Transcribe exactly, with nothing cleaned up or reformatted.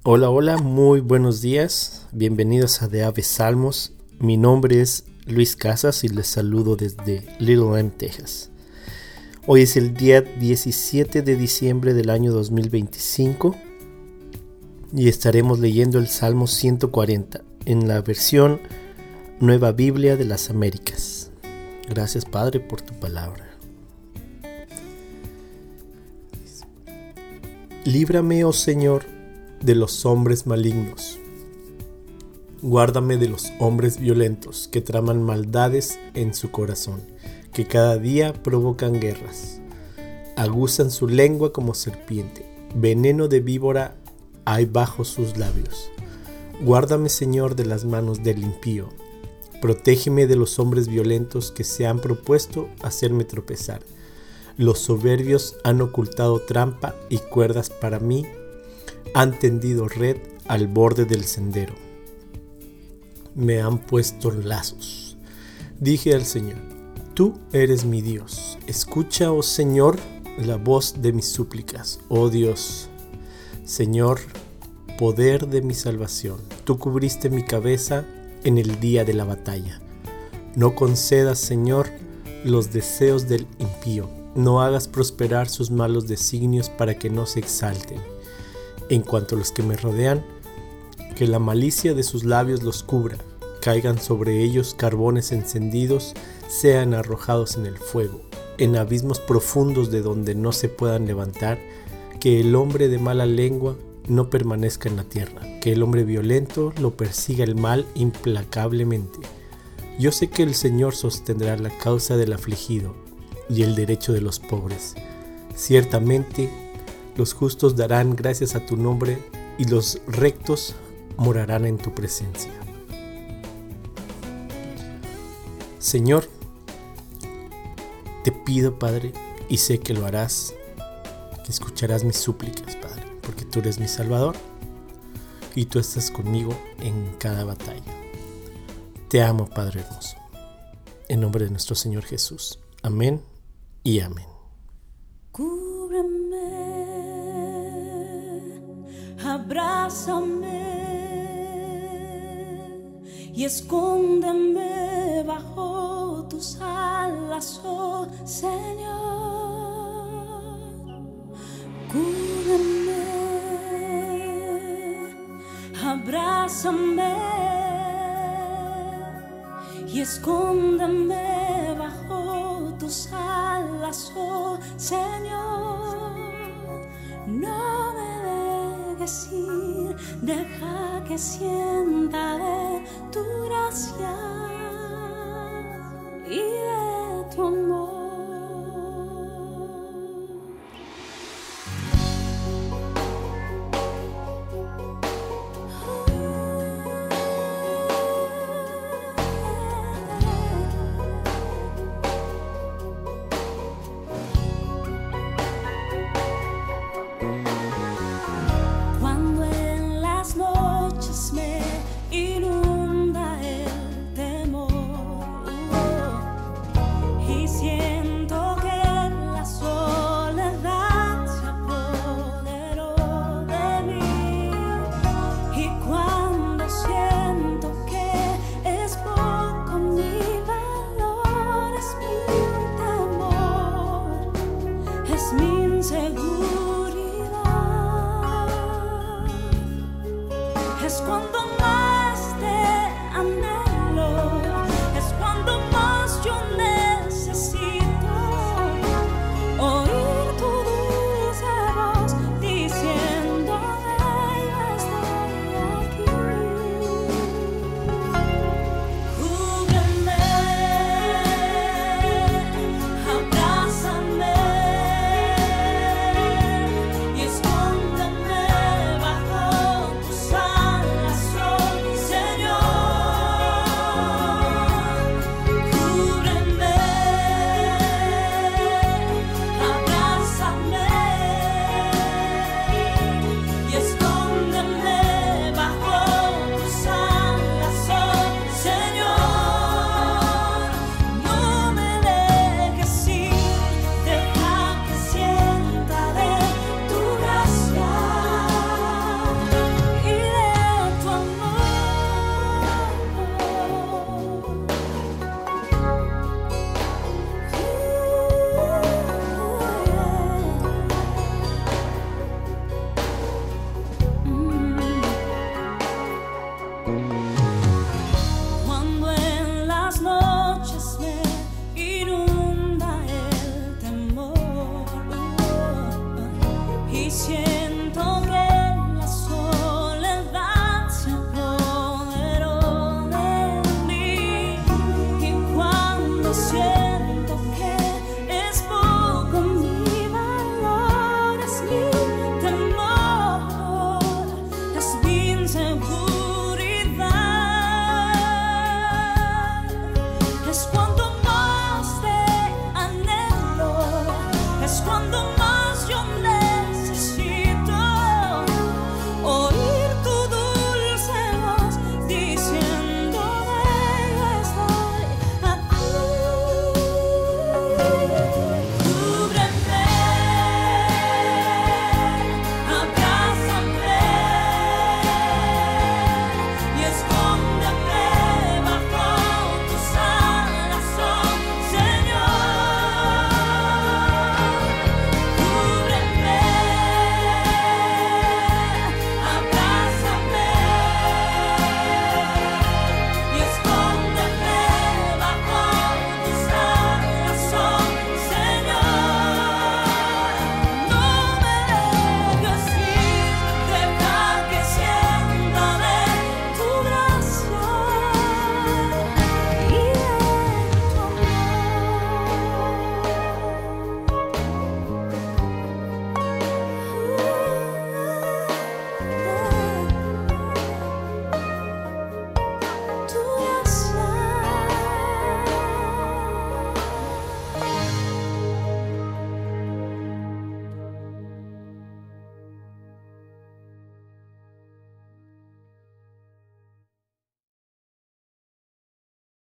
Hola, hola, muy buenos días. Bienvenidos a The Ave Salmos. Mi nombre es Luis Casas y les saludo desde Little M, Texas. Hoy es el día diecisiete de diciembre del año dos mil veinticinco y estaremos leyendo el Salmo ciento cuarenta en la versión Nueva Biblia de las Américas. Gracias, Padre, por tu palabra. Líbrame, oh Señor, de los hombres malignos. Guárdame de los hombres violentos que traman maldades en su corazón, que cada día provocan guerras. Aguzan su lengua como serpiente, veneno de víbora hay bajo sus labios. Guárdame, Señor, de las manos del impío. Protégeme de los hombres violentos que se han propuesto hacerme tropezar. Los soberbios han ocultado trampa y cuerdas para mí, han tendido red al borde del sendero. Me han puesto lazos. Dije al Señor, tú eres mi Dios. Escucha, oh Señor, la voz de mis súplicas. Oh Dios, Señor, poder de mi salvación. Tú cubriste mi cabeza en el día de la batalla. No concedas, Señor, los deseos del impío. No hagas prosperar sus malos designios para que no se exalten. En cuanto a los que me rodean, que la malicia de sus labios los cubra, caigan sobre ellos carbones encendidos, sean arrojados en el fuego, en abismos profundos de donde no se puedan levantar, que el hombre de mala lengua no permanezca en la tierra, que el hombre violento lo persiga el mal implacablemente. Yo sé que el Señor sostendrá la causa del afligido y el derecho de los pobres. Ciertamente, los justos darán gracias a tu nombre y los rectos morarán en tu presencia. Señor, te pido, Padre, y sé que lo harás, que escucharás mis súplicas, Padre, porque tú eres mi Salvador y tú estás conmigo en cada batalla. Te amo, Padre hermoso. En nombre de nuestro Señor Jesús. Amén y amén. Cúbreme, abrázame y escóndeme bajo tus alas, oh Señor. Cúbreme, abrázame y escóndeme bajo tus alas, oh Señor. No me dejes ir, deja que sienta de tu gracia y de tu amor. Es cuando más te anhelo, es cuando más yo necesito oír tu dulce voz diciéndome yo estoy aquí. Cúbreme, abrázame y escóndeme bajo tus alas. toca